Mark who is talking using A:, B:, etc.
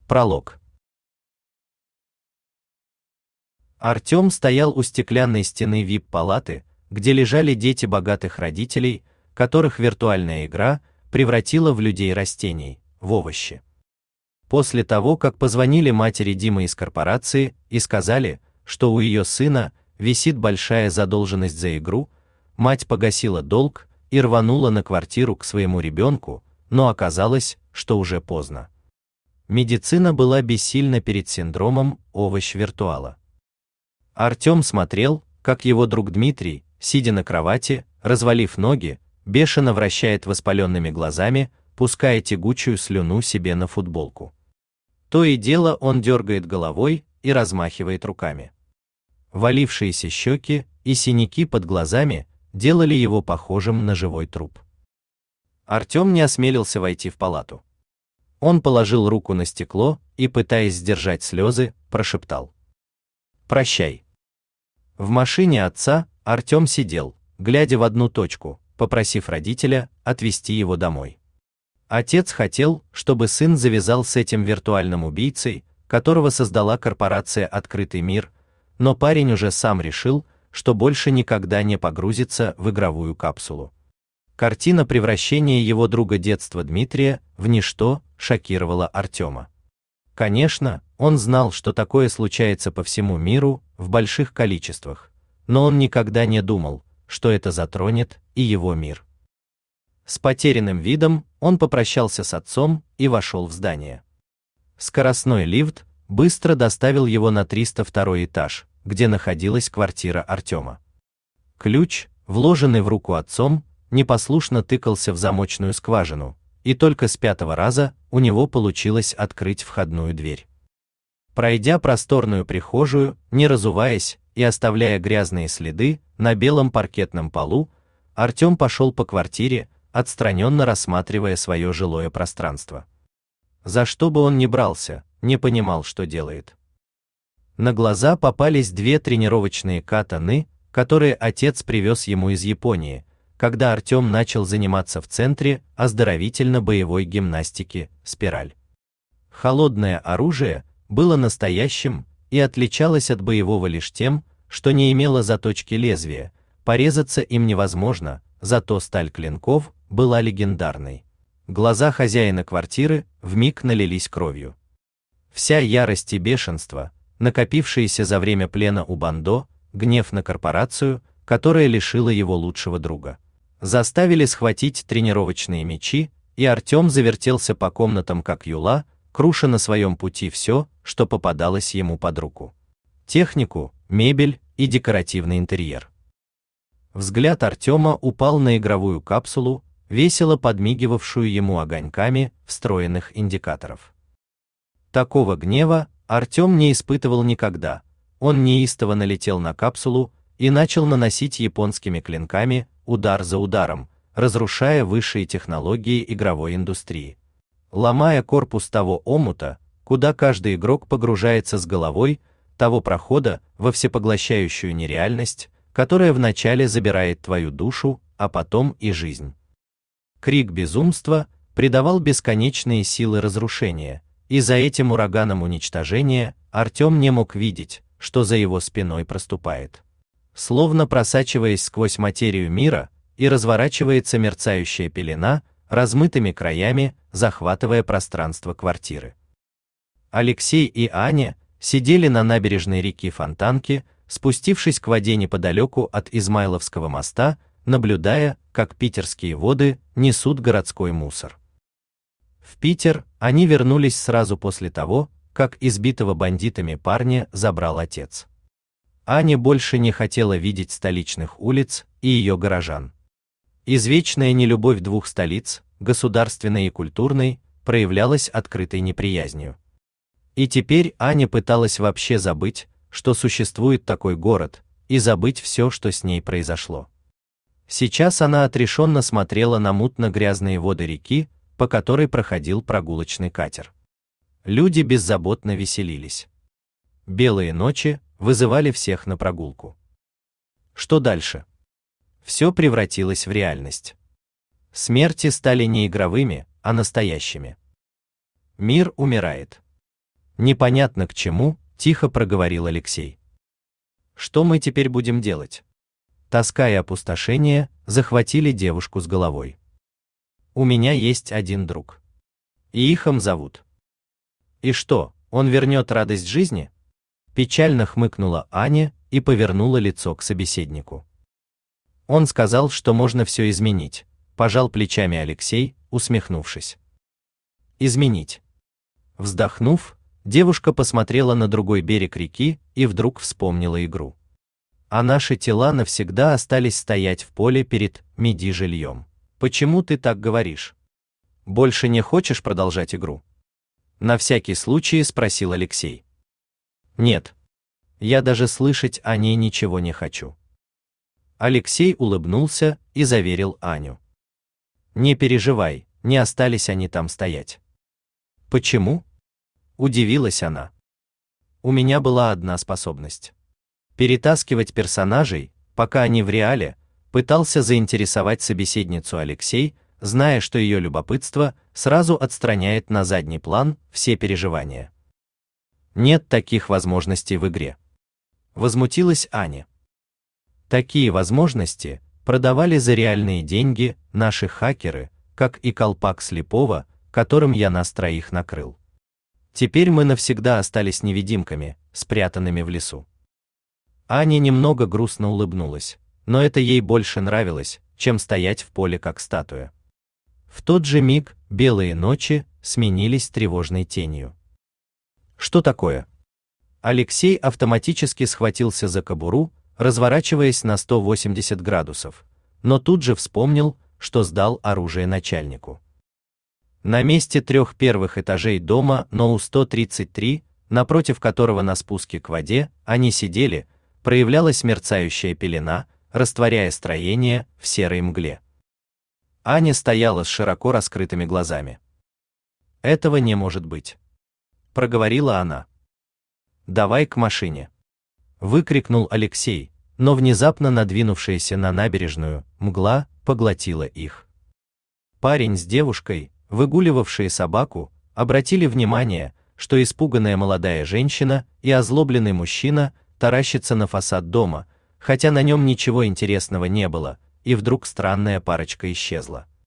A: Пролог. Артем стоял у стеклянной стены VIP-палаты, где лежали дети богатых родителей, которых виртуальная игра превратила в людей-растений, в овощи. После того, как позвонили матери Димы из корпорации и сказали, что у ее сына висит большая задолженность за игру, мать погасила долг и рванула на квартиру к своему ребенку, но оказалось, что уже поздно. Медицина была бессильна перед синдромом овощ виртуала. Артем смотрел, как его друг Дмитрий, сидя на кровати, развалив ноги, бешено вращает воспаленными глазами, пуская тягучую слюну себе на футболку. То и дело он дергает головой и размахивает руками. Валившиеся щеки и синяки под глазами делали его похожим на живой труп. Артем не осмелился войти в палату. Он положил руку на стекло и, пытаясь сдержать слезы, прошептал: «Прощай». В машине отца Артем сидел, глядя в одну точку, попросив родителя отвезти его домой. Отец хотел, чтобы сын завязал с этим виртуальным убийцей, которого создала корпорация «Открытый мир», но парень уже сам решил, что больше никогда не погрузится в игровую капсулу. Картина превращения его друга детства Дмитрия в ничто шокировала Артема. Конечно, он знал, что такое случается по всему миру в больших количествах, но он никогда не думал, что это затронет и его мир. С потерянным видом он попрощался с отцом и вошел в здание. Скоростной лифт быстро доставил его на 302 этаж, где находилась квартира Артема. Ключ, вложенный в руку отцом, непослушно тыкался в замочную скважину, и только с 5-го раза у него получилось открыть входную дверь. Пройдя просторную прихожую, не разуваясь и оставляя грязные следы на белом паркетном полу, Артем пошел по квартире, отстраненно рассматривая свое жилое пространство. За что бы он ни брался, не понимал, что делает. На глаза попались 2 тренировочные катаны, которые отец привез ему из Японии, когда Артем начал заниматься в центре оздоровительно-боевой гимнастики «Спираль». Холодное оружие было настоящим и отличалось от боевого лишь тем, что не имело заточки лезвия, порезаться им невозможно, зато сталь клинков была легендарной. Глаза хозяина квартиры вмиг налились кровью. Вся ярость и бешенство, накопившиеся за время плена у Бандо, гнев на корпорацию, которая лишила его лучшего друга, заставили схватить тренировочные мячи, и Артем завертелся по комнатам как юла, круша на своем пути все, что попадалось ему под руку. Технику, мебель и декоративный интерьер. Взгляд Артема упал на игровую капсулу, весело подмигивавшую ему огоньками встроенных индикаторов. Такого гнева Артем не испытывал никогда. Он неистово налетел на капсулу и начал наносить японскими клинками удар за ударом, разрушая высшие технологии игровой индустрии. Ломая корпус того омута, куда каждый игрок погружается с головой, того прохода во всепоглощающую нереальность, которая вначале забирает твою душу, а потом и жизнь. Крик безумства придавал бесконечные силы разрушения, и за этим ураганом уничтожения Артем не мог видеть, что за его спиной проступает. Словно просачиваясь сквозь материю мира, и разворачивается мерцающая пелена, размытыми краями захватывая пространство квартиры. Алексей и Аня сидели на набережной реки Фонтанки, спустившись к воде неподалеку от Измайловского моста, наблюдая, как питерские воды несут городской мусор. В Питер они вернулись сразу после того, как избитого бандитами парня забрал отец. Аня больше не хотела видеть столичных улиц и ее горожан. Извечная нелюбовь двух столиц, государственной и культурной, проявлялась открытой неприязнью. И теперь Аня пыталась вообще забыть, что существует такой город, и забыть все, что с ней произошло. Сейчас она отрешенно смотрела на мутно-грязные воды реки, по которой проходил прогулочный катер. Люди беззаботно веселились. Белые ночи вызывали всех на прогулку. Что дальше? Все превратилось в реальность. Смерти стали не игровыми, а настоящими. Мир умирает. Непонятно к чему, тихо проговорил Алексей. Что мы теперь будем делать? Тоска и опустошение захватили девушку с головой. У меня есть один друг. И Ихом зовут. И что, он вернет радость жизни? Печально хмыкнула Аня и повернула лицо к собеседнику. Он сказал, что можно все изменить, пожал плечами Алексей, усмехнувшись. Изменить. Вздохнув, девушка посмотрела на другой берег реки и вдруг вспомнила игру. А наши тела навсегда остались стоять в поле перед Меди-жильем. Почему ты так говоришь? Больше не хочешь продолжать игру? На всякий случай спросил Алексей. Нет. Я даже слышать о ней ничего не хочу. Алексей улыбнулся и заверил Аню. Не переживай, не остались они там стоять. Почему? Удивилась она. У меня была одна способность. Перетаскивать персонажей, пока они в реале, пытался заинтересовать собеседницу Алексей, зная, что ее любопытство сразу отстраняет на задний план все переживания. Нет таких возможностей в игре. Возмутилась Аня. Такие возможности продавали за реальные деньги наши хакеры, как и колпак слепого, которым я нас троих накрыл. Теперь мы навсегда остались невидимками, спрятанными в лесу. Аня немного грустно улыбнулась, но это ей больше нравилось, чем стоять в поле как статуя. В тот же миг белые ночи сменились тревожной тенью. Что такое? Алексей автоматически схватился за кобуру, разворачиваясь на 180 градусов, но тут же вспомнил, что сдал оружие начальнику. На месте 3 первых этажей дома НОУ-133, напротив которого на спуске к воде они сидели, проявлялась мерцающая пелена, растворяя строение в серой мгле. Аня стояла с широко раскрытыми глазами. «Этого не может быть», — проговорила она. «Давай к машине», — выкрикнул Алексей, но внезапно надвинувшаяся на набережную мгла поглотила их. Парень с девушкой, выгуливавшие собаку, обратили внимание, что испуганная молодая женщина и озлобленный мужчина таращатся на фасад дома, хотя на нем ничего интересного не было, и вдруг странная парочка исчезла.